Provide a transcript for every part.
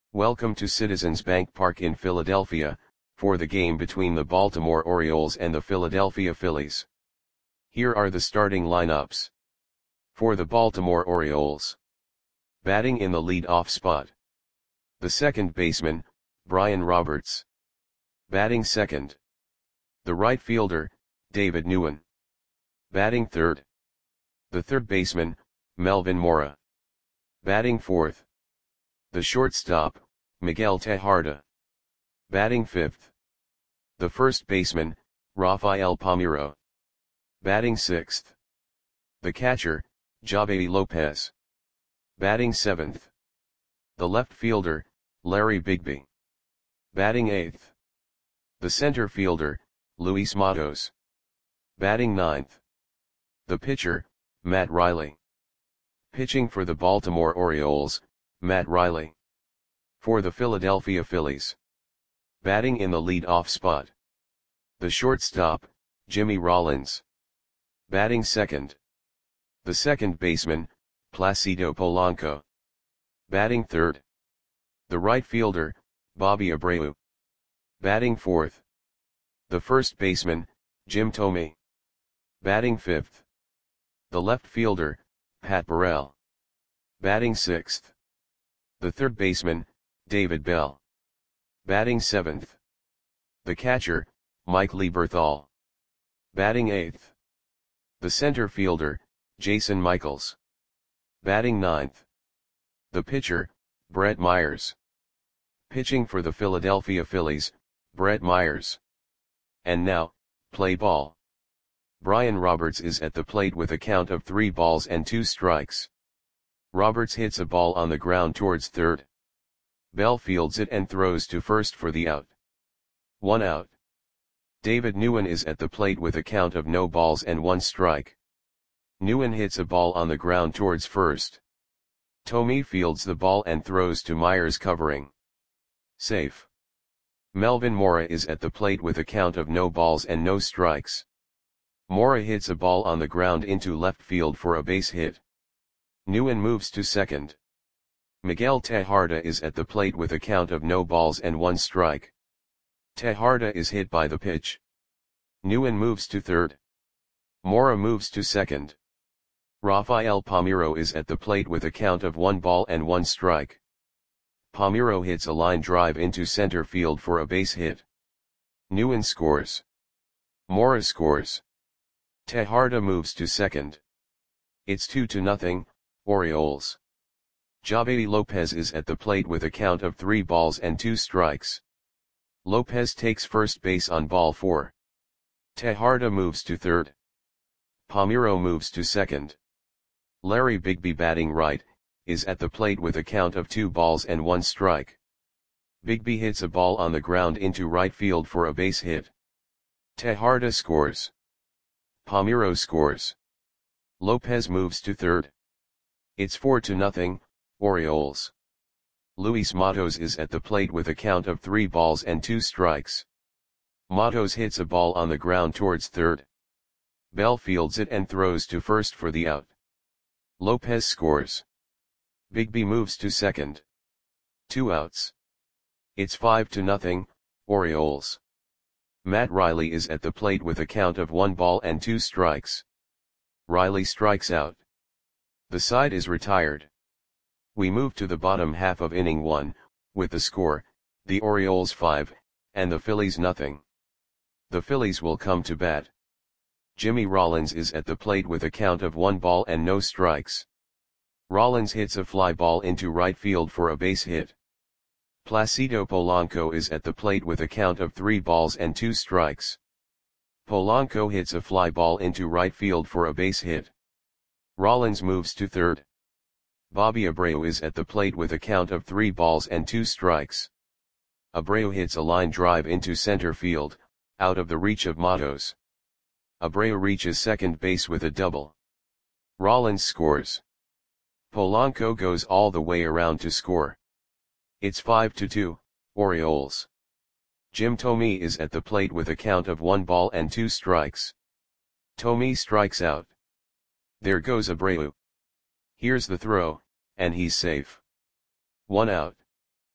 Welcome to Citizens Bank Park in Philadelphia, for the game between the Baltimore Orioles and the Philadelphia Phillies. Here are the starting lineups. For the Baltimore Orioles. Batting in the lead-off spot. The second baseman, Brian Roberts. Batting second. The right fielder, David Nguyen. Batting third. The third baseman, Melvin Mora. Batting fourth. The shortstop, Miguel Tejada. Batting fifth. The first baseman, Rafael Palmeiro. Batting sixth. The catcher, Javy Lopez. Batting seventh. The left fielder, Larry Bigby. Batting eighth. The center fielder, Luis Matos. Batting ninth. The pitcher, Matt Riley. Pitching for the Baltimore Orioles, Matt Riley. For the Philadelphia Phillies. Batting in the lead-off spot. The shortstop, Jimmy Rollins. Batting second. The second baseman, Placido Polanco. Batting third. The right fielder, Bobby Abreu. Batting fourth. The first baseman, Jim Thome. Batting fifth. The left fielder, Pat Burrell. Batting sixth. The third baseman, David Bell. Batting seventh. The catcher, Mike Lieberthal. Batting eighth. The center fielder, Jason Michaels. Batting ninth. The pitcher, Brett Myers. Pitching for the Philadelphia Phillies, Brett Myers. And now, play ball. Brian Roberts is at the plate with a count of 3 balls and 2 strikes. Roberts hits a ball on the ground towards third. Bell fields it and throws to first for the out. 1 out. David Nguyen is at the plate with a count of no balls and 1 strike. Nguyen hits a ball on the ground towards first. Thome fields the ball and throws to Myers covering. Safe. Melvin Mora is at the plate with a count of no balls and no strikes. Mora hits a ball on the ground into left field for a base hit. Nguyen moves to second. Miguel Tejada is at the plate with a count of no balls and 1 strike. Tejada is hit by the pitch. Nguyen moves to third. Mora moves to second. Rafael Palmeiro is at the plate with a count of 1 ball and 1 strike. Palmeiro hits a line drive into center field for a base hit. Nguyen scores. Mora scores. Tejada moves to second. It's 2-0, Orioles. Javy Lopez is at the plate with a count of 3 balls and 2 strikes. Lopez takes first base on ball 4. Tejada moves to third. Palmeiro moves to second. Larry Bigby batting right, is at the plate with a count of 2 balls and 1 strike. Bigby hits a ball on the ground into right field for a base hit. Tejada scores. Palmeiro scores. Lopez moves to third. It's 4-0, Orioles. Luis Matos is at the plate with a count of 3 balls and 2 strikes. Matos hits a ball on the ground towards third. Bell fields it and throws to first for the out. Lopez scores. Bigby moves to second. 2 outs. It's 5-0, Orioles. Matt Riley is at the plate with a count of 1 ball and 2 strikes. Riley strikes out. The side is retired. We move to the bottom half of inning 1, with the score, the Orioles 5, and the Phillies 0. The Phillies will come to bat. Jimmy Rollins is at the plate with a count of 1 ball and no strikes. Rollins hits a fly ball into right field for a base hit. Placido Polanco is at the plate with a count of 3 balls and 2 strikes. Polanco hits a fly ball into right field for a base hit. Rollins moves to third. Bobby Abreu is at the plate with a count of 3 balls and 2 strikes. Abreu hits a line drive into center field, out of the reach of Matos. Abreu reaches second base with a double. Rollins scores. Polanco goes all the way around to score. It's 5-2, Orioles. Jim Thome is at the plate with a count of 1 ball and 2 strikes. Thome strikes out. There goes Abreu. Here's the throw, and he's safe. 1 out.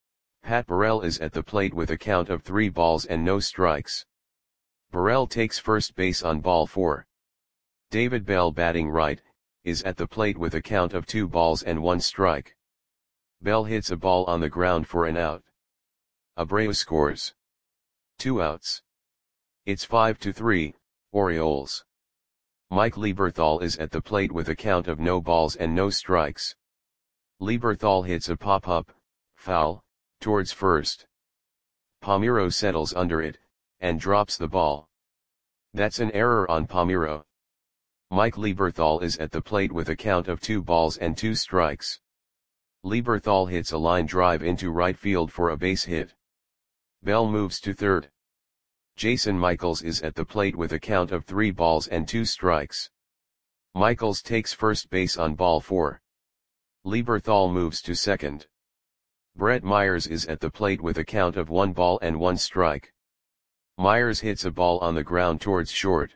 Pat Burrell is at the plate with a count of 3 balls and no strikes. Burrell takes first base on ball 4. David Bell, batting right, is at the plate with a count of 2 balls and 1 strike. Bell hits a ball on the ground for an out. Abreu scores. 2 outs. It's 5-3, Orioles. Mike Lieberthal is at the plate with a count of no balls and no strikes. Lieberthal hits a pop-up, foul, towards first. Palmeiro settles under it, and drops the ball. That's an error on Palmeiro. Mike Lieberthal is at the plate with a count of 2 balls and 2 strikes. Lieberthal hits a line drive into right field for a base hit. Bell moves to third. Jason Michaels is at the plate with a count of 3 balls and 2 strikes. Michaels takes first base on ball 4. Lieberthal moves to second. Brett Myers is at the plate with a count of 1 ball and 1 strike. Myers hits a ball on the ground towards short.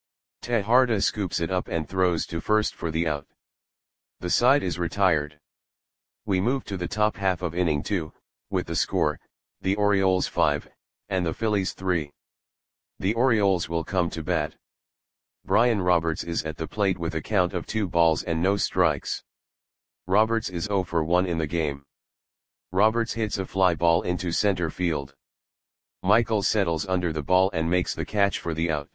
Tejada scoops it up and throws to first for the out. The side is retired. We move to the top half of inning 2, with the score, the Orioles 5, and the Phillies 3. The Orioles will come to bat. Brian Roberts is at the plate with a count of 2 balls and no strikes. Roberts is 0 for 1 in the game. Roberts hits a fly ball into center field. Michael settles under the ball and makes the catch for the out.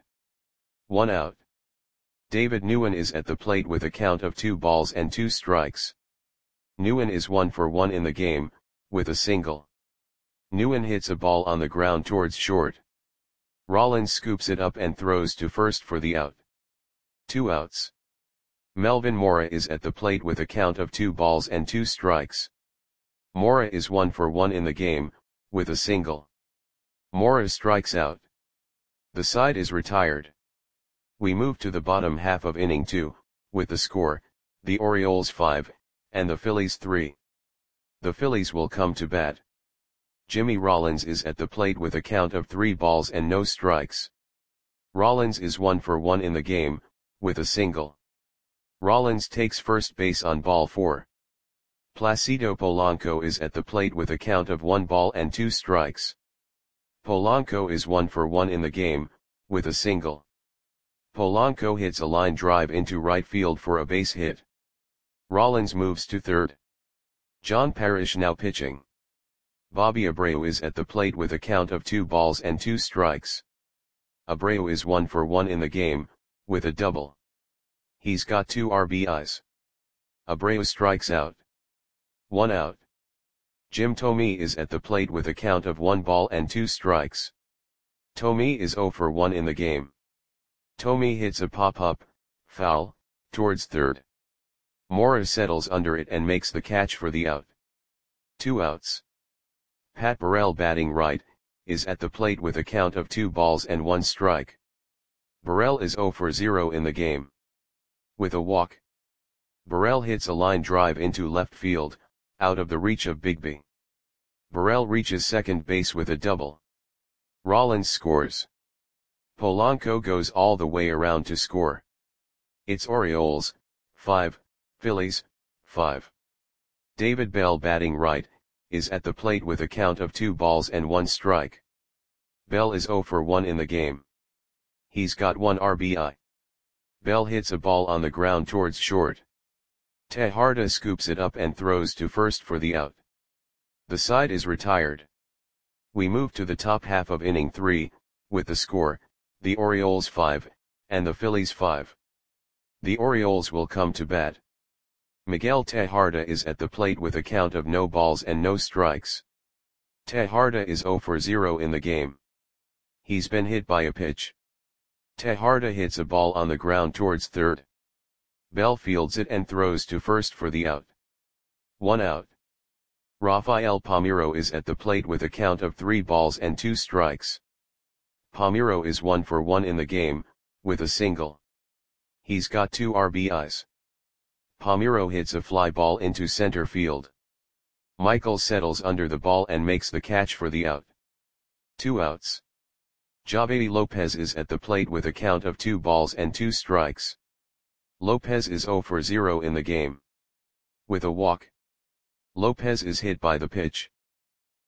1 out. David Nguyen is at the plate with a count of 2 balls and 2 strikes. Nguyen is 1 for 1 in the game, with a single. Nguyen hits a ball on the ground towards short. Rollins scoops it up and throws to first for the out. 2 outs. Melvin Mora is at the plate with a count of 2 balls and 2 strikes. Mora is 1 for 1 in the game, with a single. Mora strikes out. The side is retired. We move to the bottom half of inning 2, with the score, the Orioles 5, and the Phillies 3. The Phillies will come to bat. Jimmy Rollins is at the plate with a count of 3 balls and no strikes. Rollins is 1 for 1 in the game, with a single. Rollins takes first base on ball 4. Placido Polanco is at the plate with a count of 1 ball and 2 strikes. Polanco is 1 for 1 in the game, with a single. Polanco hits a line drive into right field for a base hit. Rollins moves to third. John Parrish now pitching. Bobby Abreu is at the plate with a count of 2 balls and 2 strikes. Abreu is 1 for 1 in the game, with a double. He's got 2 RBIs. Abreu strikes out. 1 out. Jim Thome is at the plate with a count of 1 ball and 2 strikes. Thome is 0 for 1 in the game. Thome hits a pop-up, foul, towards third. Mora settles under it and makes the catch for the out. 2 outs. Pat Burrell, batting right, is at the plate with a count of 2 balls and 1 strike. Burrell is 0 for 0 in the game. With a walk. Burrell hits a line drive into left field, out of the reach of Bigby. Burrell reaches second base with a double. Rollins scores. Polanco goes all the way around to score. It's Orioles 5, Phillies 5. David Bell, batting right, is at the plate with a count of 2 balls and 1 strike. Bell is 0 for 1 in the game. He's got 1 RBI. Bell hits a ball on the ground towards short. Tejada scoops it up and throws to first for the out. The side is retired. We move to the top half of inning 3, with the score, the Orioles 5, and the Phillies 5. The Orioles will come to bat. Miguel Tejada is at the plate with a count of no balls and no strikes. Tejada is 0 for 0 in the game. He's been hit by a pitch. Tejada hits a ball on the ground towards third. Bell fields it and throws to first for the out. 1 out. Rafael Palmeiro is at the plate with a count of 3 balls and 2 strikes. Palmeiro is 1 for 1 in the game, with a single. He's got 2 RBIs. Palmeiro hits a fly ball into center field. Michael settles under the ball and makes the catch for the out. 2 outs. Javi Lopez is at the plate with a count of 2 balls and 2 strikes. Lopez is 0 for 0 in the game. With a walk. Lopez is hit by the pitch.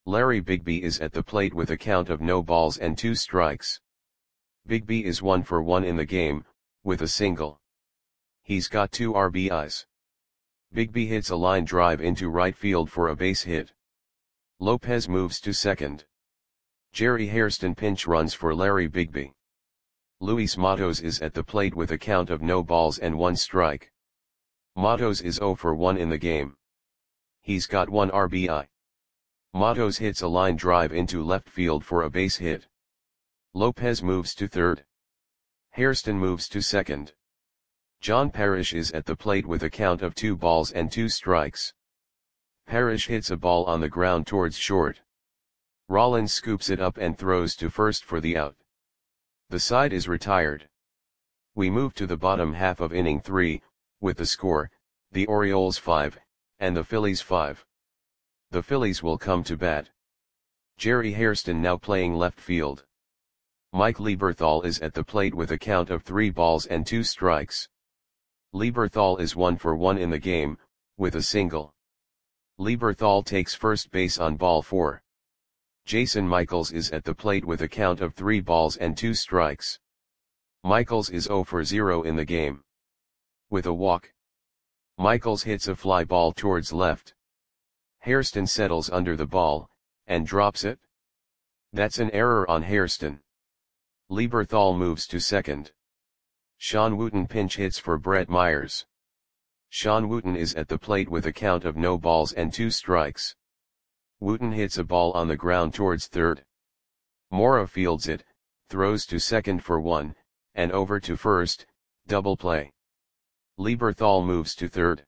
Larry Bigby is at the plate with a count of no balls and 2 strikes. Bigby is 1 for 1 in the game, with a single. He's got 2 RBIs. Bigby hits a line drive into right field for a base hit. Lopez moves to second. Jerry Hairston pinch runs for Larry Bigby. Luis Matos is at the plate with a count of no balls and 1 strike. Matos is 0 for 1 in the game. He's got 1 RBI. Matos hits a line drive into left field for a base hit. Lopez moves to third. Hairston moves to second. John Parrish is at the plate with a count of 2 balls and 2 strikes. Parrish hits a ball on the ground towards short. Rollins scoops it up and throws to first for the out. The side is retired. We move to the bottom half of inning 3, with the score, the Orioles 5, and the Phillies 5. The Phillies will come to bat. Jerry Hairston now playing left field. Mike Lieberthal is at the plate with a count of 3 balls and 2 strikes. Lieberthal is 1 for 1 in the game, with a single. Lieberthal takes first base on ball 4. Jason Michaels is at the plate with a count of 3 balls and 2 strikes. Michaels is 0 for 0 in the game. With a walk. Michaels hits a fly ball towards left. Hairston settles under the ball, and drops it. That's an error on Hairston. Lieberthal moves to second. Sean Wooten pinch hits for Brett Myers. Sean Wooten is at the plate with a count of no balls and 2 strikes. Wooten hits a ball on the ground towards third. Mora fields it, throws to second for 1, and over to first, double play. Lieberthal moves to third.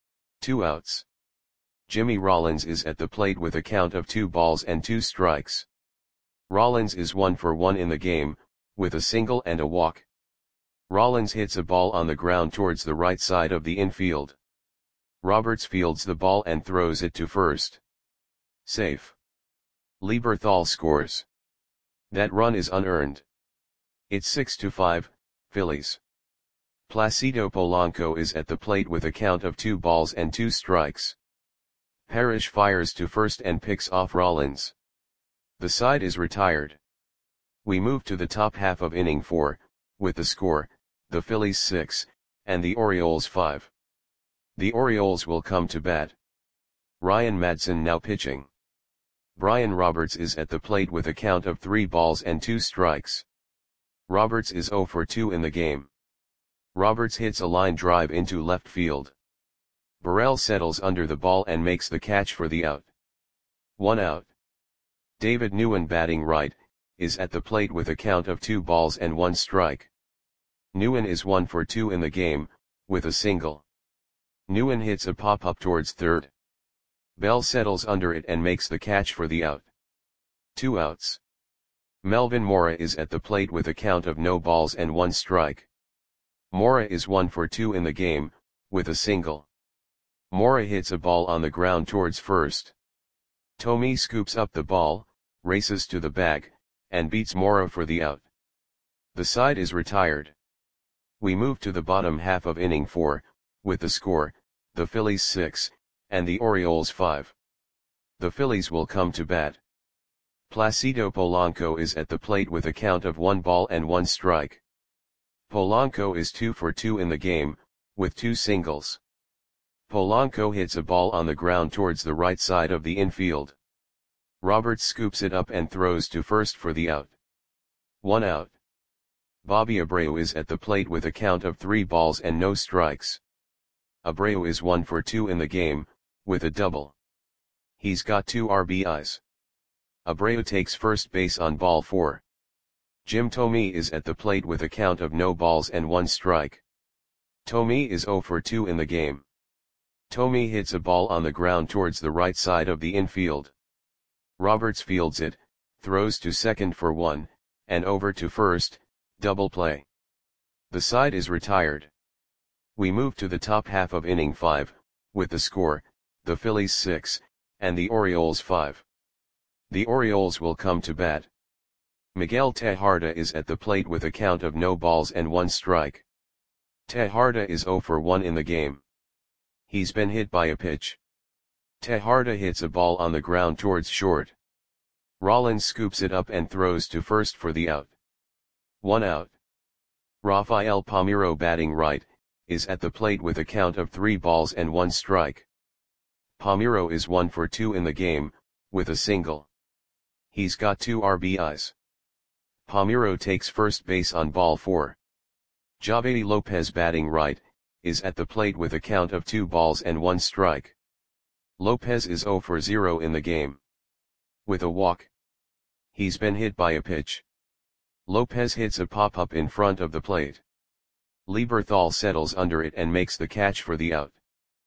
2 outs. Jimmy Rollins is at the plate with a count of 2 balls and 2 strikes. Rollins is 1 for 1 in the game, with a single and a walk. Rollins hits a ball on the ground towards the right side of the infield. Roberts fields the ball and throws it to first. Safe. Lieberthal scores. That run is unearned. It's 6-5, Phillies. Placido Polanco is at the plate with a count of 2 balls and 2 strikes. Parrish fires to first and picks off Rollins. The side is retired. We move to the top half of inning 4, with the score, the Phillies 6, and the Orioles 5. The Orioles will come to bat. Ryan Madson now pitching. Brian Roberts is at the plate with a count of 3 balls and 2 strikes. Roberts is 0 for 2 in the game. Roberts hits a line drive into left field. Burrell settles under the ball and makes the catch for the out. 1 out. David Nguyen batting right, is at the plate with a count of 2 balls and 1 strike. Nguyen is 1 for 2 in the game, with a single. Nguyen hits a pop-up towards third. Bell settles under it and makes the catch for the out. 2 outs. Melvin Mora is at the plate with a count of no balls and 1 strike. Mora is 1 for 2 in the game, with a single. Mora hits a ball on the ground towards first. Tommy scoops up the ball, races to the bag, and beats Mora for the out. The side is retired. We move to the bottom half of inning 4, with the score, the Phillies 6, and the Orioles 5. The Phillies will come to bat. Placido Polanco is at the plate with a count of 1 ball and 1 strike. Polanco is 2 for 2 in the game, with 2 singles. Polanco hits a ball on the ground towards the right side of the infield. Roberts scoops it up and throws to first for the out. 1 out. Bobby Abreu is at the plate with a count of 3 balls and no strikes. Abreu is 1 for 2 in the game, with a double. He's got 2 RBIs. Abreu takes first base on ball 4. Jim Thome is at the plate with a count of no balls and 1 strike. Thome is 0 for 2 in the game. Thome hits a ball on the ground towards the right side of the infield. Roberts fields it, throws to second for 1, and over to first, double play. The side is retired. We move to the top half of inning 5, with the score, the Phillies 6, and the Orioles 5. The Orioles will come to bat. Miguel Tejada is at the plate with a count of no balls and 1 strike. Tejada is 0 for 1 in the game. He's been hit by a pitch. Tejada hits a ball on the ground towards short. Rollins scoops it up and throws to first for the out. 1 out. Rafael Palmeiro batting right, is at the plate with a count of 3 balls and 1 strike. Palmeiro is 1 for 2 in the game, with a single. He's got 2 RBIs. Palmeiro takes first base on ball 4. Javy Lopez batting right, is at the plate with a count of 2 balls and 1 strike. Lopez is 0 for 0 in the game. With a walk. He's been hit by a pitch. Lopez hits a pop-up in front of the plate. Lieberthal settles under it and makes the catch for the out.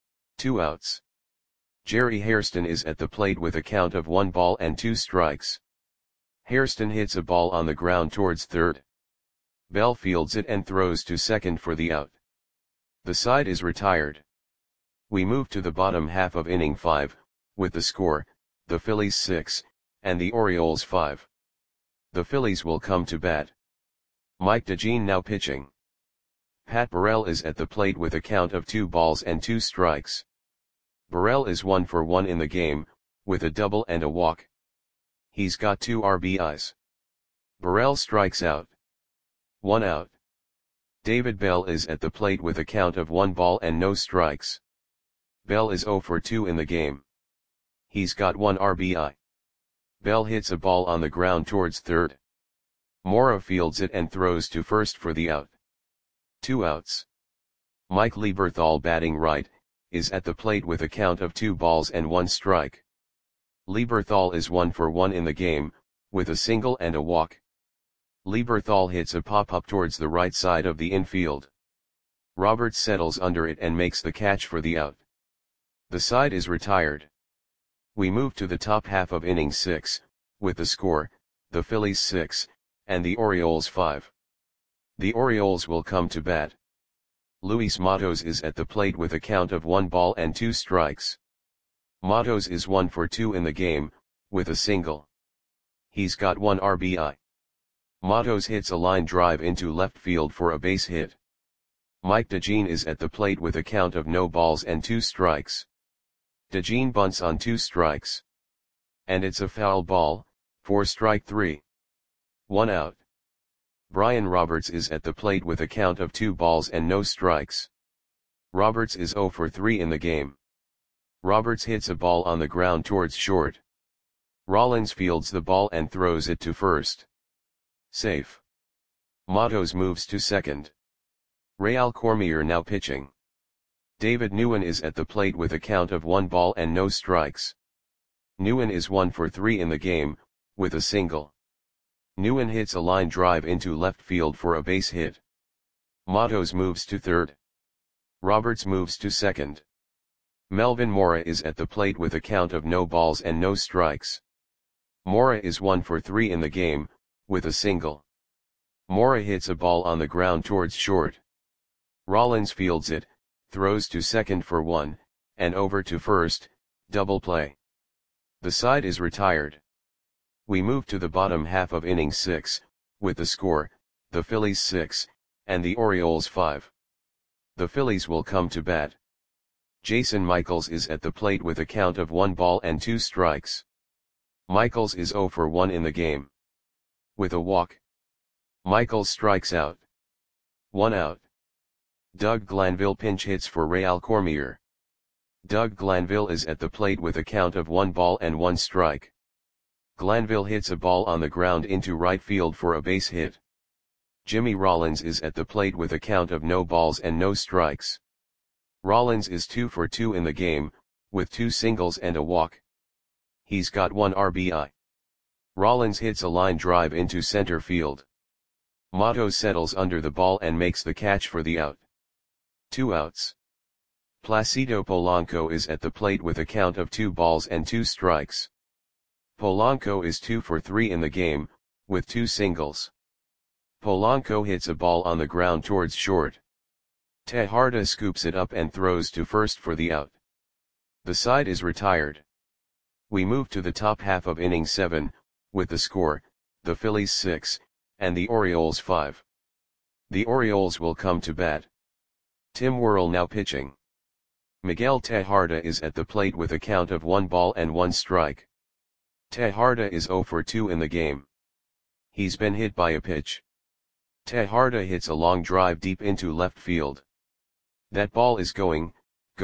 2 outs. Jerry Hairston is at the plate with a count of 1 ball and 2 strikes. Hairston hits a ball on the ground towards third. Bell fields it and throws to second for the out. The side is retired. We move to the bottom half of inning 5, with the score, the Phillies 6, and the Orioles 5. The Phillies will come to bat. Mike DeJean now pitching. Pat Burrell is at the plate with a count of 2 balls and 2 strikes. Burrell is 1 for 1 in the game, with a double and a walk. He's got 2 RBIs. Burrell strikes out. 1 out. David Bell is at the plate with a count of 1 ball and no strikes. Bell is 0 for 2 in the game. He's got 1 RBI. Bell hits a ball on the ground towards third. Mora fields it and throws to first for the out. 2 outs. Mike Lieberthal batting right, is at the plate with a count of 2 balls and 1 strike. Lieberthal is 1 for 1 in the game, with a single and a walk. Lieberthal hits a pop-up towards the right side of the infield. Roberts settles under it and makes the catch for the out. The side is retired. We move to the top half of inning 6, with the score, the Phillies 6, and the Orioles 5. The Orioles will come to bat. Luis Matos is at the plate with a count of 1 ball and 2 strikes. Matos is 1 for 2 in the game, with a single. He's got 1 RBI. Matos hits a line drive into left field for a base hit. Mike DeJean is at the plate with a count of no balls and 2 strikes. DeJean bunts on 2 strikes. And it's a foul ball, for strike 3. 1 out. Brian Roberts is at the plate with a count of 2 balls and no strikes. Roberts is 0 for 3 in the game. Roberts hits a ball on the ground towards short. Rollins fields the ball and throws it to first. Safe. Matos moves to second. Real Cormier now pitching. David Nguyen is at the plate with a count of 1 ball and no strikes. Nguyen is 1 for 3 in the game, with a single. Nguyen hits a line drive into left field for a base hit. Matos moves to third. Roberts moves to second. Melvin Mora is at the plate with a count of no balls and no strikes. Mora is 1 for 3 in the game, with a single. Mora hits a ball on the ground towards short. Rollins fields it, throws to second for 1, and over to first, double play. The side is retired. We move to the bottom half of inning 6, with the score, the Phillies 6, and the Orioles 5. The Phillies will come to bat. Jason Michaels is at the plate with a count of 1 ball and 2 strikes. Michaels is 0 for 1 in the game. With a walk. Michaels strikes out. 1 out. Doug Glanville pinch hits for Real Cormier. Doug Glanville is at the plate with a count of 1 ball and 1 strike. Glanville hits a ball on the ground into right field for a base hit. Jimmy Rollins is at the plate with a count of no balls and no strikes. Rollins is 2 for 2 in the game, with 2 singles and a walk. He's got 1 RBI. Rollins hits a line drive into center field. Matos settles under the ball and makes the catch for the out. 2 outs. Placido Polanco is at the plate with a count of 2 balls and 2 strikes. Polanco is 2 for 3 in the game, with 2 singles. Polanco hits a ball on the ground towards short. Tejada scoops it up and throws to first for the out. The side is retired. We move to the top half of inning 7, with the score, the Phillies 6, and the Orioles 5. The Orioles will come to bat. Tim Worrell now pitching. Miguel Tejada is at the plate with a count of 1 ball and 1 strike. Tejarda is 0 for 2 in the game. He's been hit by a pitch. Tejarda hits a long drive deep into left field. That ball is going,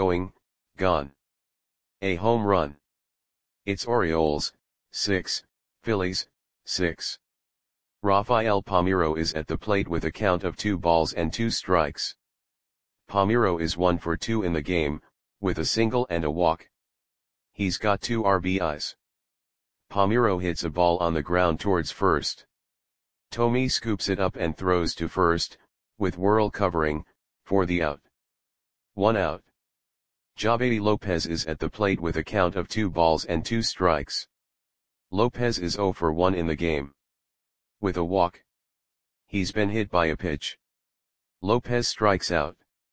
gone. A home run. It's Orioles, 6, Phillies, 6. Rafael Palmeiro is at the plate with a count of 2 balls and 2 strikes. Palmeiro is 1 for 2 in the game, with a single and a walk. He's got 2 RBIs. Palmeiro hits a ball on the ground towards first. Thome scoops it up and throws to first, with Worrell covering, for the out. 1 out. Javedi Lopez is at the plate with a count of 2 balls and 2 strikes. Lopez is 0 for 1 in the game. With a walk. He's been hit by a pitch. Lopez strikes out.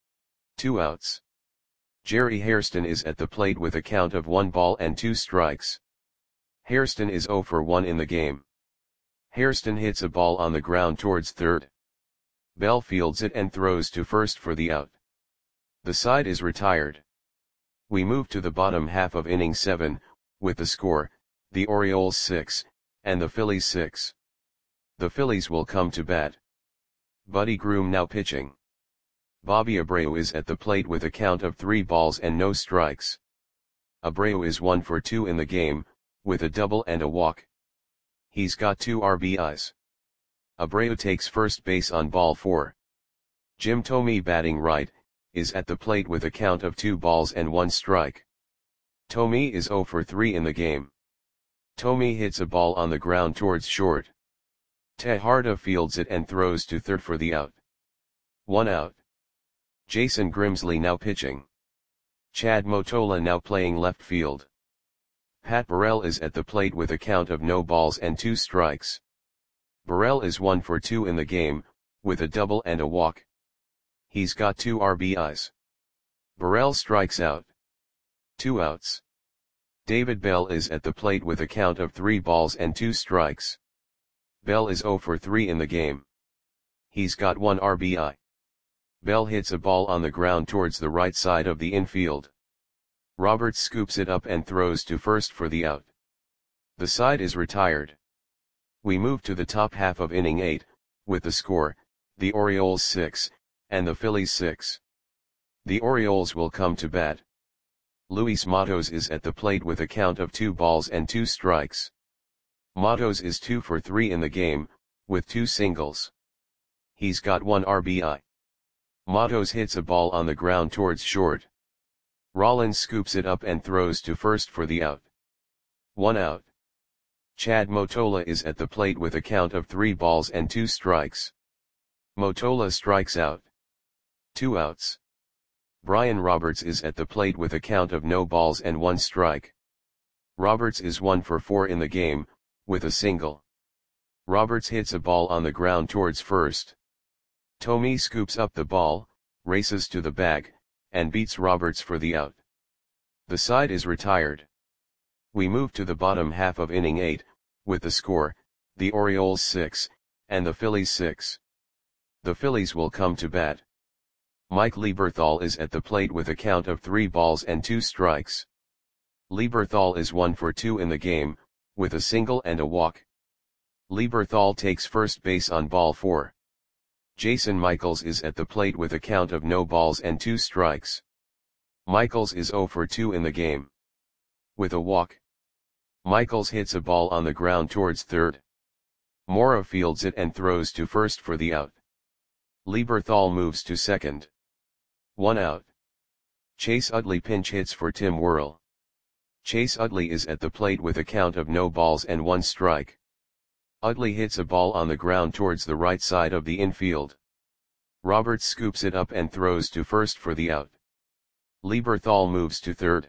2 outs. Jerry Hairston is at the plate with a count of 1 ball and 2 strikes. Hairston is 0 for 1 in the game. Hairston hits a ball on the ground towards third. Bell fields it and throws to first for the out. The side is retired. We move to the bottom half of inning 7, with the score, the Orioles 6, and the Phillies 6. The Phillies will come to bat. Buddy Groom now pitching. Bobby Abreu is at the plate with a count of 3 balls and no strikes. Abreu is 1 for 2 in the game, with a double and a walk. He's got 2 RBIs. Abreu takes first base on ball 4. Jim Thome batting right, is at the plate with a count of 2 balls and 1 strike. Thome is 0 for 3 in the game. Thome hits a ball on the ground towards short. Tejarda fields it and throws to third for the out. 1 out. Jason Grimsley now pitching. Chad Motola now playing left field. Pat Burrell is at the plate with a count of no balls and 2 strikes. Burrell is 1 for 2 in the game, with a double and a walk. He's got 2 RBIs. Burrell strikes out. 2 outs. David Bell is at the plate with a count of 3 balls and 2 strikes. Bell is 0 for 3 in the game. He's got 1 RBI. Bell hits a ball on the ground towards the right side of the infield. Roberts scoops it up and throws to first for the out. The side is retired. We move to the top half of inning 8, with the score, the Orioles 6, and the Phillies 6. The Orioles will come to bat. Luis Matos is at the plate with a count of 2 balls and 2 strikes. Matos is 2 for 3 in the game, with 2 singles. He's got 1 RBI. Matos hits a ball on the ground towards short. Rollins scoops it up and throws to first for the out. 1 out. Chad Motola is at the plate with a count of 3 balls and 2 strikes. Motola strikes out. 2 outs. Brian Roberts is at the plate with a count of no balls and 1 strike. Roberts is 1 for 4 in the game, with a single. Roberts hits a ball on the ground towards first. Thome scoops up the ball, races to the bag, and beats Roberts for the out. The side is retired. We move to the bottom half of inning 8, with the score, the Orioles 6, and the Phillies 6. The Phillies will come to bat. Mike Lieberthal is at the plate with a count of 3 balls and 2 strikes. Lieberthal is 1 for 2 in the game, with a single and a walk. Lieberthal takes first base on ball 4. Jason Michaels is at the plate with a count of no balls and 2 strikes. Michaels is 0 for 2 in the game. With a walk. Michaels hits a ball on the ground towards third. Mora fields it and throws to first for the out. Lieberthal moves to second. 1 out. Chase Utley pinch hits for Tim Worrell. Chase Utley is at the plate with a count of no balls and 1 strike. Utley hits a ball on the ground towards the right side of the infield. Roberts scoops it up and throws to first for the out. Lieberthal moves to third.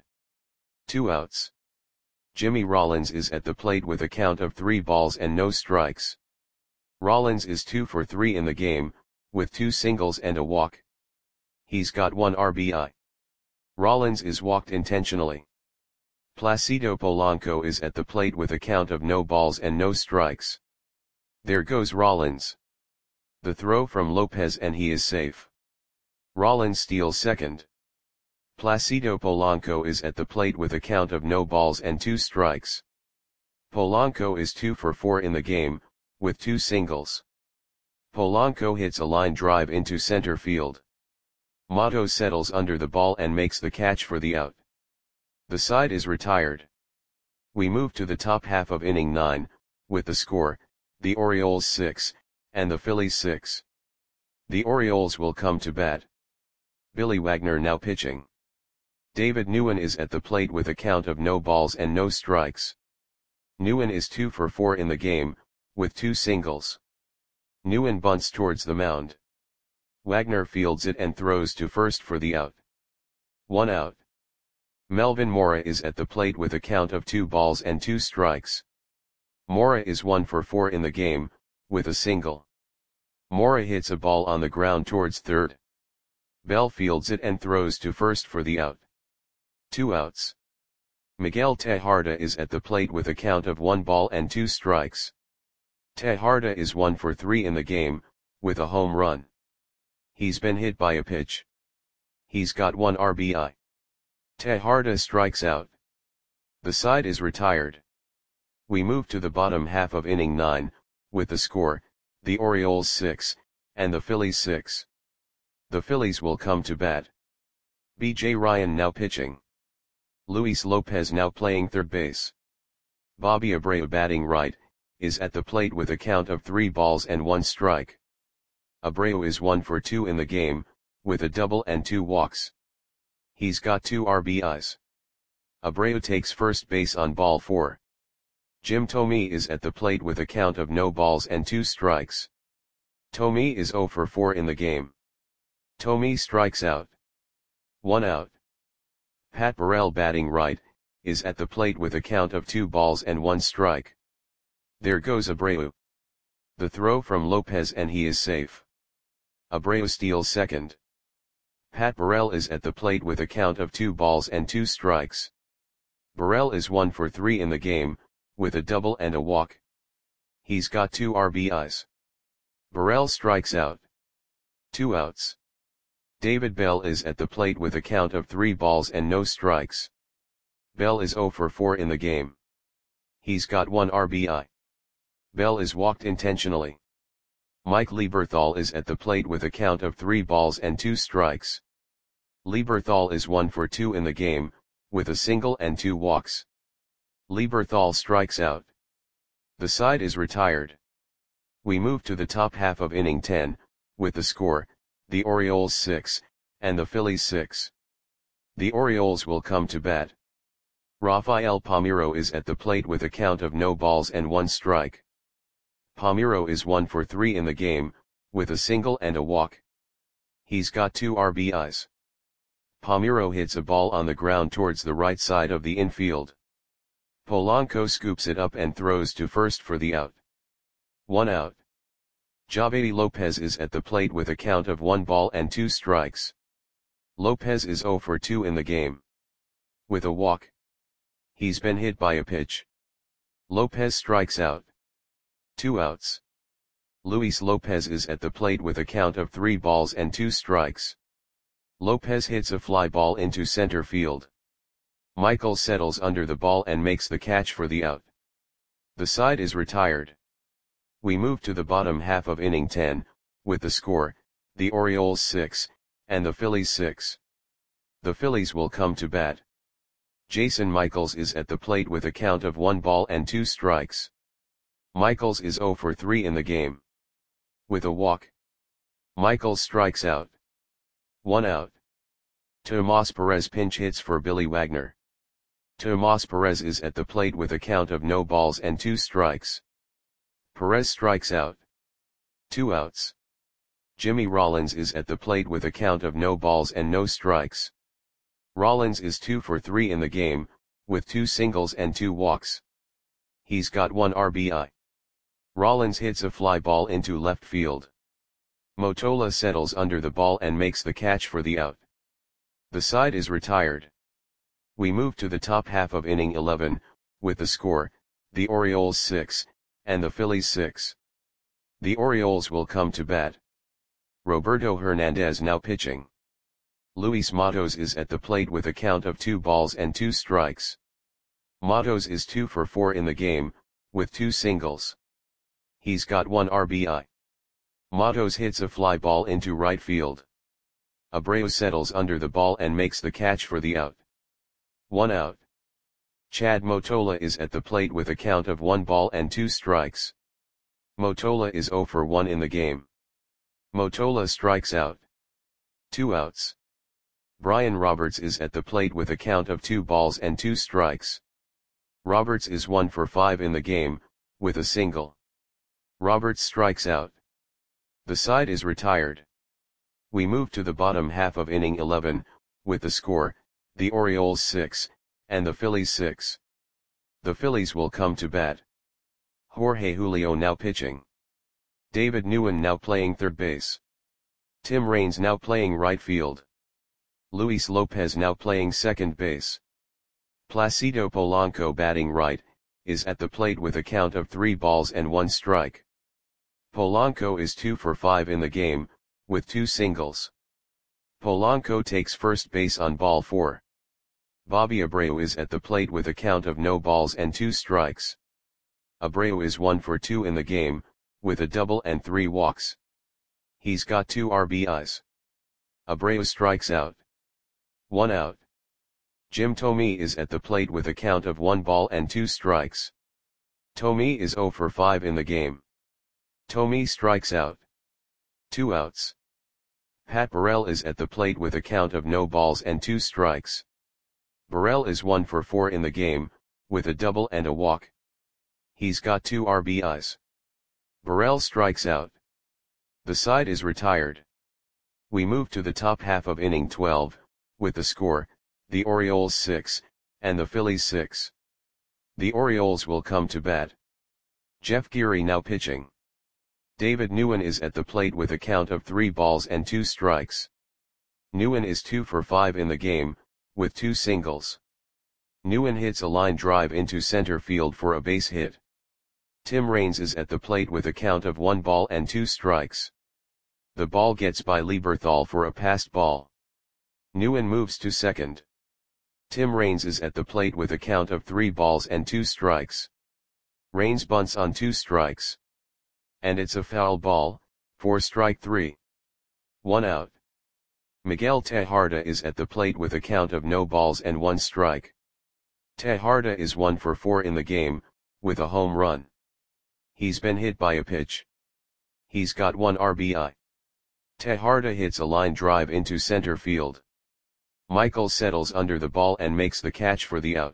2 outs. Jimmy Rollins is at the plate with a count of 3 balls and no strikes. Rollins is 2 for 3 in the game, with 2 singles and a walk. He's got 1 RBI. Rollins is walked intentionally. Placido Polanco is at the plate with a count of no balls and no strikes. There goes Rollins. The throw from Lopez and he is safe. Rollins steals second. Placido Polanco is at the plate with a count of no balls and 2 strikes. Polanco is 2 for 4 in the game, with 2 singles. Polanco hits a line drive into center field. Matos settles under the ball and makes the catch for the out. The side is retired. We move to the top half of inning 9, with the score, the Orioles 6, and the Phillies 6. The Orioles will come to bat. Billy Wagner now pitching. David Nguyen is at the plate with a count of no balls and no strikes. Nguyen is 2 for 4 in the game, with 2 singles. Nguyen bunts towards the mound. Wagner fields it and throws to first for the out. 1 out. Melvin Mora is at the plate with a count of 2 balls and 2 strikes. Mora is 1 for 4 in the game, with a single. Mora hits a ball on the ground towards third. Bell fields it and throws to first for the out. 2 outs. Miguel Tejada is at the plate with a count of 1 ball and 2 strikes. Tejada is 1 for 3 in the game, with a home run. He's been hit by a pitch. He's got 1 RBI. Tejada strikes out. The side is retired. We move to the bottom half of inning 9, with the score, the Orioles 6, and the Phillies 6. The Phillies will come to bat. B.J. Ryan now pitching. Luis Lopez now playing third base. Bobby Abreu batting right, is at the plate with a count of 3 balls and 1 strike. Abreu is 1 for 2 in the game, with a double and 2 walks. He's got 2 RBIs. Abreu takes first base on ball 4. Jim Thome is at the plate with a count of no balls and 2 strikes. Thome is 0 for 4 in the game. Thome strikes out. 1 out. Pat Burrell batting right, is at the plate with a count of 2 balls and 1 strike. There goes Abreu. The throw from Lopez and he is safe. Abreu steals second. Pat Burrell is at the plate with a count of 2 balls and 2 strikes. Burrell is 1 for 3 in the game, with a double and a walk. He's got 2 RBIs. Burrell strikes out. 2 outs. David Bell is at the plate with a count of 3 balls and no strikes. Bell is 0 for 4 in the game. He's got 1 RBI. Bell is walked intentionally. Mike Lieberthal is at the plate with a count of 3 balls and 2 strikes. Lieberthal is 1 for 2 in the game, with a single and 2 walks. Lieberthal strikes out. The side is retired. We move to the top half of inning 10, with the score, the Orioles 6, and the Phillies 6. The Orioles will come to bat. Rafael Palmeiro is at the plate with a count of no balls and 1 strike. Palmeiro is 1 for 3 in the game, with a single and a walk. He's got 2 RBIs. Palmeiro hits a ball on the ground towards the right side of the infield. Polanco scoops it up and throws to first for the out. 1 out. Javedi Lopez is at the plate with a count of 1 ball and 2 strikes. Lopez is 0 for 2 in the game. With a walk. He's been hit by a pitch. Lopez strikes out. 2 outs. Luis Lopez is at the plate with a count of 3 balls and 2 strikes. Lopez hits a fly ball into center field. Michael settles under the ball and makes the catch for the out. The side is retired. We move to the bottom half of inning 10, with the score, the Orioles 6, and the Phillies 6. The Phillies will come to bat. Jason Michaels is at the plate with a count of 1 ball and 2 strikes. Michaels is 0 for 3 in the game. With a walk. Michaels strikes out. 1 out. Tomas Perez pinch hits for Billy Wagner. Tomas Perez is at the plate with a count of no balls and 2 strikes. Perez strikes out. 2 outs. Jimmy Rollins is at the plate with a count of no balls and no strikes. Rollins is 2 for 3 in the game, with 2 singles and 2 walks. He's got 1 RBI. Rollins hits a fly ball into left field. Motola settles under the ball and makes the catch for the out. The side is retired. We move to the top half of inning 11, with the score, the Orioles 6, and the Phillies 6. The Orioles will come to bat. Roberto Hernandez now pitching. Luis Matos is at the plate with a count of 2 balls and 2 strikes. Matos is 2 for 4 in the game, with 2 singles. He's got 1 RBI. Matos hits a fly ball into right field. Abreu settles under the ball and makes the catch for the out. 1 out. Chad Motola is at the plate with a count of 1 ball and 2 strikes. Motola is 0 for 1 in the game. Motola strikes out. 2 outs. Brian Roberts is at the plate with a count of 2 balls and 2 strikes. Roberts is 1 for 5 in the game, with a single. Roberts strikes out. The side is retired. We move to the bottom half of inning 11, with the score, the Orioles 6, and the Phillies 6. The Phillies will come to bat. Jorge Julio now pitching. David Nguyen now playing third base. Tim Raines now playing right field. Luis Lopez now playing second base. Placido Polanco batting right, is at the plate with a count of 3 balls and 1 strike. Polanco is 2 for 5 in the game, with 2 singles. Polanco takes first base on ball 4. Bobby Abreu is at the plate with a count of no balls and 2 strikes. Abreu is 1 for 2 in the game, with a double and 3 walks. He's got 2 RBIs. Abreu strikes out. 1 out. Jim Thome is at the plate with a count of 1 ball and 2 strikes. Thome is 0 for 5 in the game. Thome strikes out. 2 outs. Pat Burrell is at the plate with a count of no balls and 2 strikes. Burrell is 1 for 4 in the game, with a double and a walk. He's got 2 RBIs. Burrell strikes out. The side is retired. We move to the top half of inning 12, with the score, the Orioles 6, and the Phillies 6. The Orioles will come to bat. Jeff Geary now pitching. David Nguyen is at the plate with a count of 3 balls and 2 strikes. Nguyen is 2 for 5 in the game, with 2 singles. Nguyen hits a line drive into center field for a base hit. Tim Raines is at the plate with a count of 1 ball and 2 strikes. The ball gets by Lieberthal for a passed ball. Nguyen moves to second. Tim Raines is at the plate with a count of 3 balls and 2 strikes. Raines bunts on 2 strikes. And it's a foul ball, for strike 3. 1 out. Miguel Tejada is at the plate with a count of no balls and 1 strike. Tejada is 1 for 4 in the game, with a home run. He's been hit by a pitch. He's got 1 RBI. Tejada hits a line drive into center field. Michael settles under the ball and makes the catch for the out.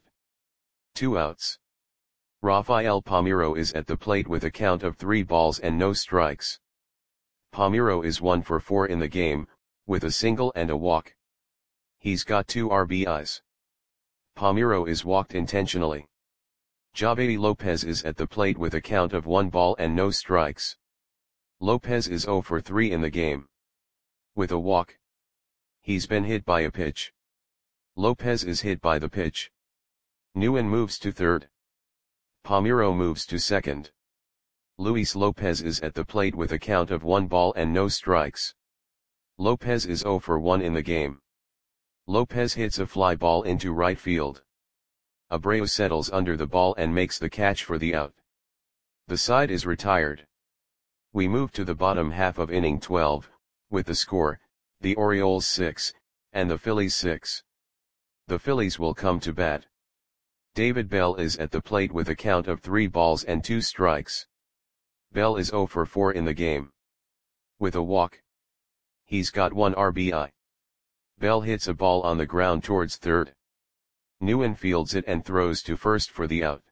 2 outs. Rafael Palmeiro is at the plate with a count of 3 balls and no strikes. Palmeiro is 1 for 4 in the game, with a single and a walk. He's got 2 RBIs. Palmeiro is walked intentionally. Javi Lopez is at the plate with a count of 1 ball and no strikes. Lopez is 0 for 3 in the game. With a walk. He's been hit by a pitch. Lopez is hit by the pitch. Nguyen moves to third. Palmeiro moves to second. Luis Lopez is at the plate with a count of 1 ball and no strikes. Lopez is 0 for 1 in the game. Lopez hits a fly ball into right field. Abreu settles under the ball and makes the catch for the out. The side is retired. We move to the bottom half of inning 12, with the score, the Orioles 6, and the Phillies 6. The Phillies will come to bat. David Bell is at the plate with a count of 3 balls and 2 strikes. Bell is 0 for 4 in the game. With a walk. He's got 1 RBI. Bell hits a ball on the ground towards third. Nguyen fields it and throws to first for the out.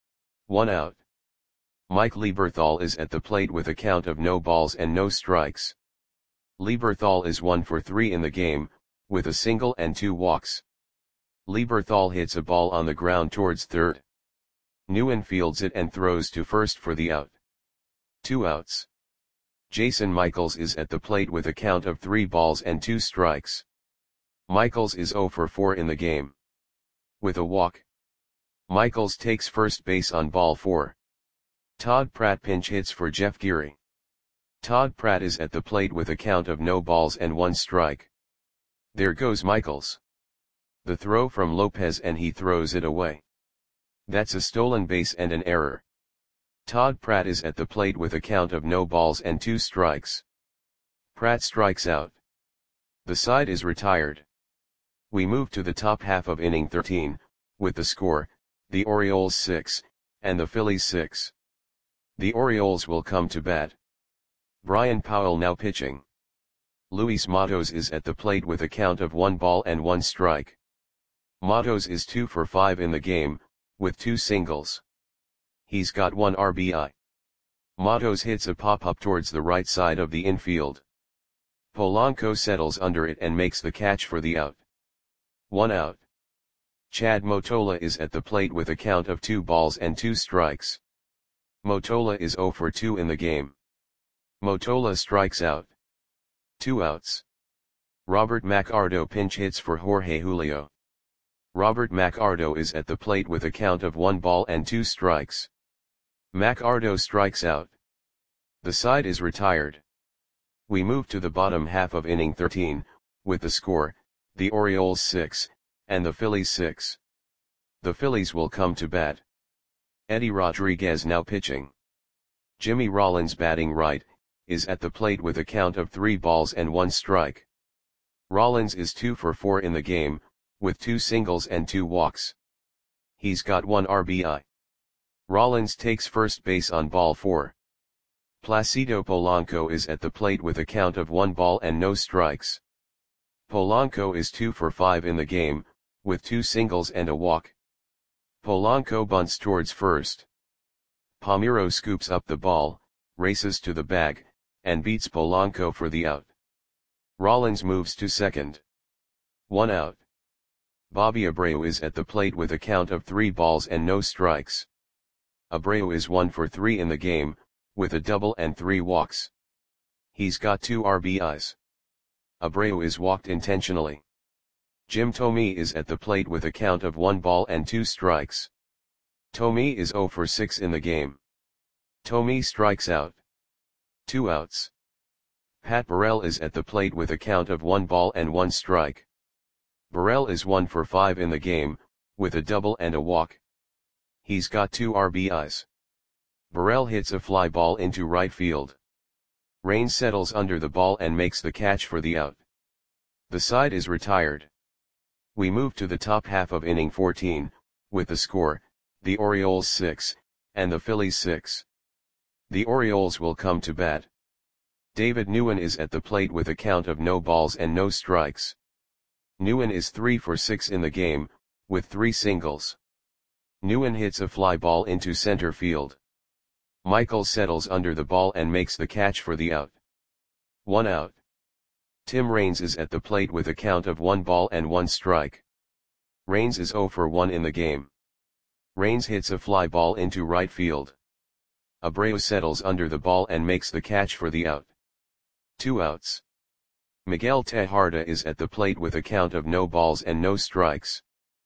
1 out. Mike Lieberthal is at the plate with a count of no balls and no strikes. Lieberthal is 1 for 3 in the game, with a single and 2 walks. Lieberthal hits a ball on the ground towards third. Nguyen fields it and throws to first for the out. 2 outs. Jason Michaels is at the plate with a count of 3 balls and 2 strikes. Michaels is 0 for 4 in the game. With a walk. Michaels takes first base on ball 4. Todd Pratt pinch hits for Jeff Geary. Todd Pratt is at the plate with a count of no balls and 1 strike. There goes Michaels. The throw from Lopez and he throws it away. That's a stolen base and an error. Todd Pratt is at the plate with a count of no balls and 2 strikes. Pratt strikes out. The side is retired. We move to the top half of inning 13, with the score, the Orioles 6, and the Phillies 6. The Orioles will come to bat. Brian Powell now pitching. Luis Matos is at the plate with a count of 1 ball and 1 strike. Matos is 2 for 5 in the game, with 2 singles. He's got 1 RBI. Matos hits a pop-up towards the right side of the infield. Polanco settles under it and makes the catch for the out. 1 out. Chad Motola is at the plate with a count of 2 balls and 2 strikes. Motola is 0 for 2 in the game. Motola strikes out. 2 outs. Robert McArdo pinch hits for Jorge Julio. Robert McArdo is at the plate with a count of 1 ball and 2 strikes. McArdo strikes out. The side is retired. We move to the bottom half of inning 13, with the score, the Orioles 6, and the Phillies 6. The Phillies will come to bat. Eddie Rodriguez now pitching. Jimmy Rollins batting right, is at the plate with a count of 3 balls and 1 strike. Rollins is 2 for 4 in the game, with 2 singles and 2 walks. He's got 1 RBI. Rollins takes first base on ball 4. Placido Polanco is at the plate with a count of 1 ball and no strikes. Polanco is 2 for 5 in the game, with 2 singles and a walk. Polanco bunts towards first. Palmeiro scoops up the ball, races to the bag, and beats Polanco for the out. Rollins moves to second. 1 out. Bobby Abreu is at the plate with a count of 3 balls and no strikes. Abreu is 1 for 3 in the game, with a double and 3 walks. He's got 2 RBIs. Abreu is walked intentionally. Jim Thome is at the plate with a count of 1 ball and 2 strikes. Thome is 0 for 6 in the game. Thome strikes out. 2 outs. Pat Burrell is at the plate with a count of 1 ball and 1 strike. Burrell is 1 for 5 in the game, with a double and a walk. He's got 2 RBIs. Burrell hits a fly ball into right field. Rain settles under the ball and makes the catch for the out. The side is retired. We move to the top half of inning 14, with the score, the Orioles 6, and the Phillies 6. The Orioles will come to bat. David Nguyen is at the plate with a count of no balls and no strikes. Nguyen is 3 for 6 in the game, with 3 singles. Nguyen hits a fly ball into center field. Michael settles under the ball and makes the catch for the out. 1 out. Tim Raines is at the plate with a count of 1 ball and 1 strike. Raines is 0 for 1 in the game. Raines hits a fly ball into right field. Abreu settles under the ball and makes the catch for the out. 2 outs. Miguel Tejada is at the plate with a count of no balls and no strikes.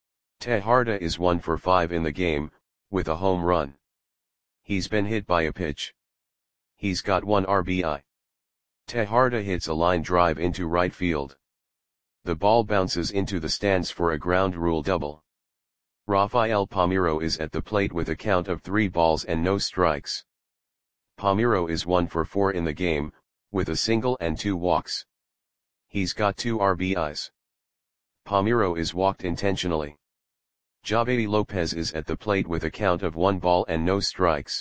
Tejada is 1 for 5 in the game, with a home run. He's been hit by a pitch. He's got 1 RBI. Tejada hits a line drive into right field. The ball bounces into the stands for a ground rule double. Rafael Palmeiro is at the plate with a count of 3 balls and no strikes. Palmeiro is 1 for 4 in the game, with a single and 2 walks. He's got 2 RBIs. Palmeiro is walked intentionally. Javedi Lopez is at the plate with a count of 1 ball and no strikes.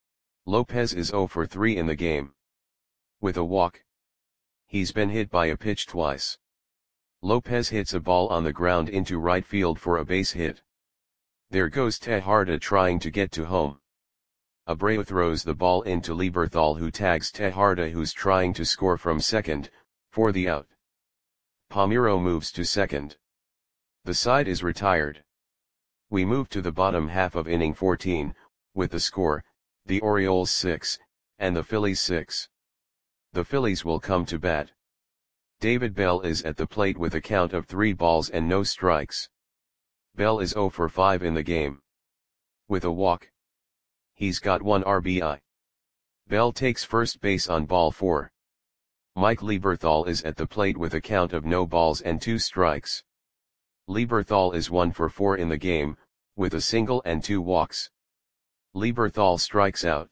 Lopez is 0 for 3 in the game. With a walk. He's been hit by a pitch twice. Lopez hits a ball on the ground into right field for a base hit. There goes Tejada trying to get to home. Abreu throws the ball into Lieberthal, who tags Tejada, who's trying to score from second, for the out. Palmeiro moves to second. The side is retired. We move to the bottom half of inning 14, with the score, the Orioles 6, and the Phillies 6. The Phillies will come to bat. David Bell is at the plate with a count of 3 balls and no strikes. Bell is 0 for 5 in the game. With a walk. He's got 1 RBI. Bell takes first base on ball 4. Mike Lieberthal is at the plate with a count of no balls and 2 strikes. Lieberthal is 1 for 4 in the game, with a single and 2 walks. Lieberthal strikes out.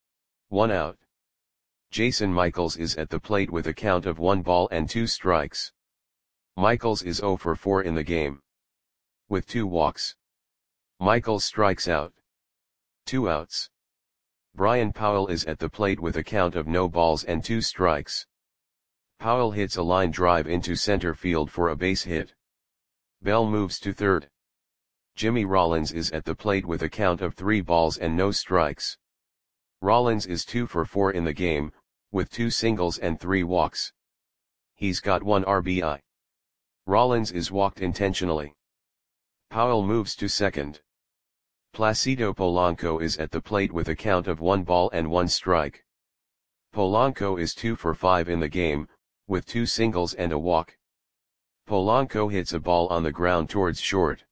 1 out. Jason Michaels is at the plate with a count of 1 ball and 2 strikes. Michaels is 0 for 4 in the game. With 2 walks. Michaels strikes out. 2 outs. Brian Powell is at the plate with a count of no balls and 2 strikes. Powell hits a line drive into center field for a base hit. Bell moves to third. Jimmy Rollins is at the plate with a count of 3 balls and no strikes. Rollins is 2 for 4 in the game, with 2 singles and 3 walks. He's got 1 RBI. Rollins is walked intentionally. Powell moves to second. Placido Polanco is at the plate with a count of 1 ball and 1 strike. Polanco is 2 for 5 in the game, with 2 singles and a walk. Polanco hits a ball on the ground towards short.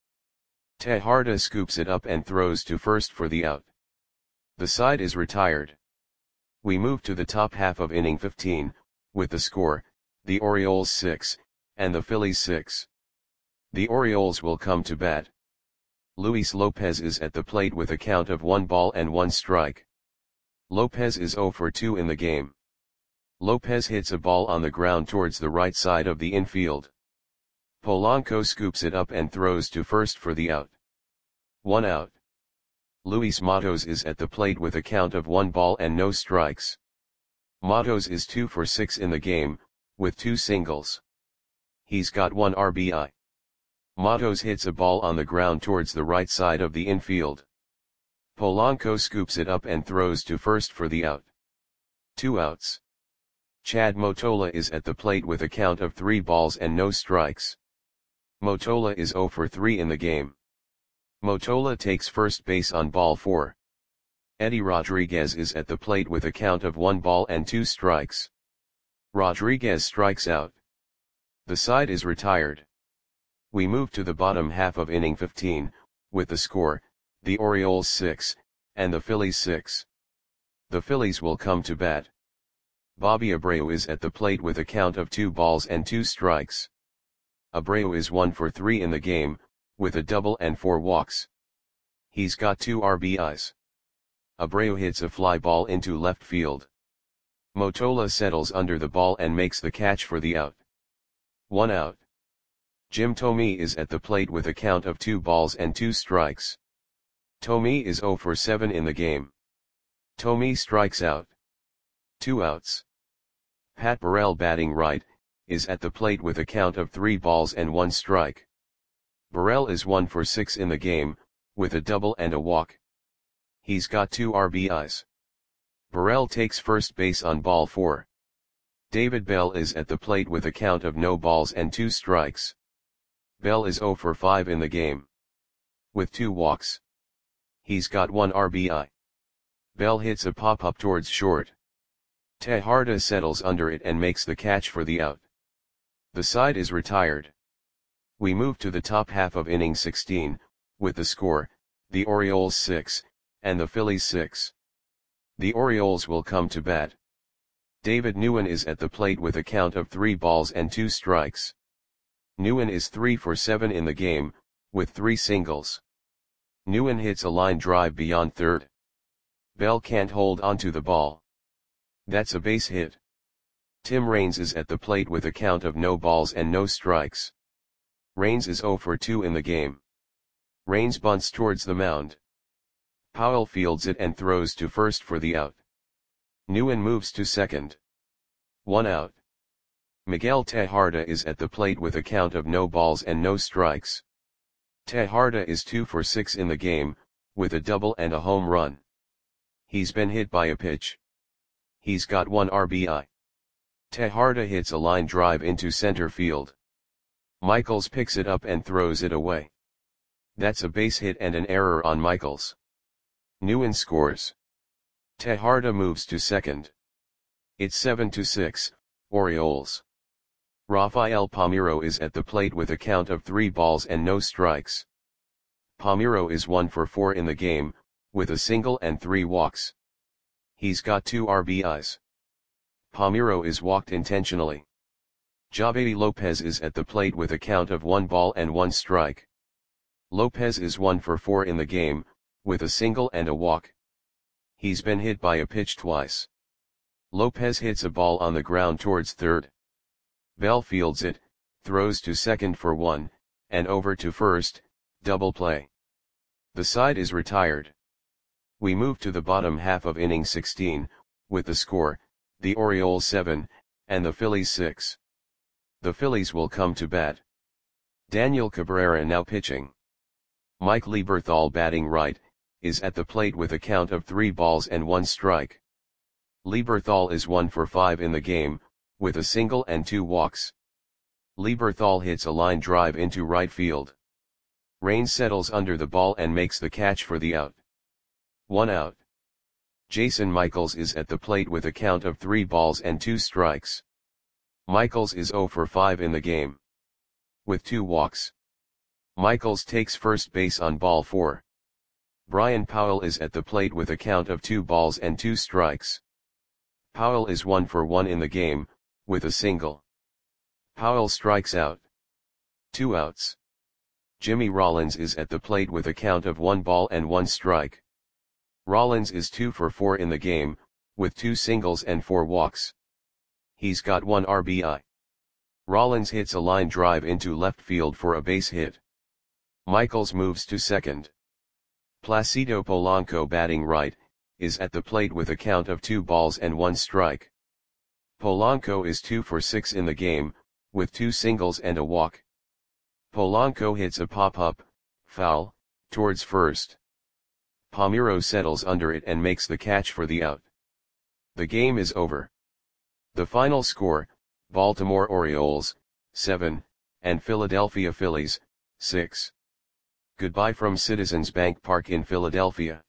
Tejada scoops it up and throws to first for the out. The side is retired. We move to the top half of inning 15, with the score, the Orioles 6, and the Phillies 6. The Orioles will come to bat. Luis Lopez is at the plate with a count of 1 ball and 1 strike. Lopez is 0 for 2 in the game. Lopez hits a ball on the ground towards the right side of the infield. Polanco scoops it up and throws to first for the out. 1 out. Luis Matos is at the plate with a count of 1 ball and no strikes. Matos is 2 for 6 in the game, with 2 singles. He's got 1 RBI. Matos hits a ball on the ground towards the right side of the infield. Polanco scoops it up and throws to first for the out. 2 outs. Chad Motola is at the plate with a count of 3 balls and no strikes. Motola is 0 for 3 in the game. Motola takes first base on ball 4. Eddie Rodriguez is at the plate with a count of 1 ball and 2 strikes. Rodriguez strikes out. The side is retired. We move to the bottom half of inning 15, with the score, the Orioles 6, and the Phillies 6. The Phillies will come to bat. Bobby Abreu is at the plate with a count of 2 balls and 2 strikes. Abreu is 1 for 3 in the game, with a double and 4 walks. He's got 2 RBIs. Abreu hits a fly ball into left field. Motola settles under the ball and makes the catch for the out. 1 out. Jim Thome is at the plate with a count of 2 balls and 2 strikes. Thome is 0 for 7 in the game. Thome strikes out. 2 outs. Pat Burrell, batting right, is at the plate with a count of 3 balls and 1 strike. Burrell is 1 for 6 in the game, with a double and a walk. He's got 2 RBIs. Burrell takes first base on ball 4. David Bell is at the plate with a count of no balls and 2 strikes. Bell is 0 for 5 in the game. With 2 walks. He's got 1 RBI. Bell hits a pop-up towards short. Tejada settles under it and makes the catch for the out. The side is retired. We move to the top half of inning 16, with the score, the Orioles 6, and the Phillies 6. The Orioles will come to bat. David Nguyen is at the plate with a count of 3 balls and 2 strikes. Nguyen is 3 for 7 in the game, with 3 singles. Nguyen hits a line drive beyond third. Bell can't hold onto the ball. That's a base hit. Tim Raines is at the plate with a count of no balls and no strikes. Raines is 0 for 2 in the game. Raines bunts towards the mound. Powell fields it and throws to first for the out. Nguyen moves to second. 1 out. Miguel Tejada is at the plate with a count of no balls and no strikes. Tejada is 2 for 6 in the game, with a double and a home run. He's been hit by a pitch. He's got 1 RBI. Tejada hits a line drive into center field. Michaels picks it up and throws it away. That's a base hit and an error on Michaels. Nguyen scores. Tejada moves to second. It's 7-6, Orioles. Rafael Palmeiro is at the plate with a count of 3 balls and no strikes. Palmeiro is 1 for 4 in the game, with a single and 3 walks. He's got 2 RBIs. Palmeiro is walked intentionally. Javedi Lopez is at the plate with a count of 1 ball and 1 strike. Lopez is 1 for 4 in the game, with a single and a walk. He's been hit by a pitch twice. Lopez hits a ball on the ground towards third. Bell fields it, throws to second for 1, and over to first, double play. The side is retired. We move to the bottom half of inning 16, with the score, the Orioles 7, and the Phillies 6. The Phillies will come to bat. Daniel Cabrera now pitching. Mike Lieberthal batting right, is at the plate with a count of 3 balls and 1 strike. Lieberthal is 1 for 5 in the game, with a single and 2 walks. Lieberthal hits a line drive into right field. Raines settles under the ball and makes the catch for the out. 1 out. Jason Michaels is at the plate with a count of 3 balls and 2 strikes. Michaels is 0 for 5 in the game, with 2 walks. Michaels takes first base on ball 4. Brian Powell is at the plate with a count of 2 balls and 2 strikes. Powell is 1 for 1 in the game, with a single. Powell strikes out. 2 outs. Jimmy Rollins is at the plate with a count of 1 ball and 1 strike. Rollins is 2 for 4 in the game, with 2 singles and 4 walks. He's got 1 RBI. Rollins hits a line drive into left field for a base hit. Michaels moves to second. Placido Polanco batting right, is at the plate with a count of 2 balls and 1 strike. Polanco is 2 for 6 in the game, with 2 singles and a walk. Polanco hits a pop-up, foul, towards first. Palmeiro settles under it and makes the catch for the out. The game is over. The final score, Baltimore Orioles, 7, and Philadelphia Phillies, 6. Goodbye from Citizens Bank Park in Philadelphia.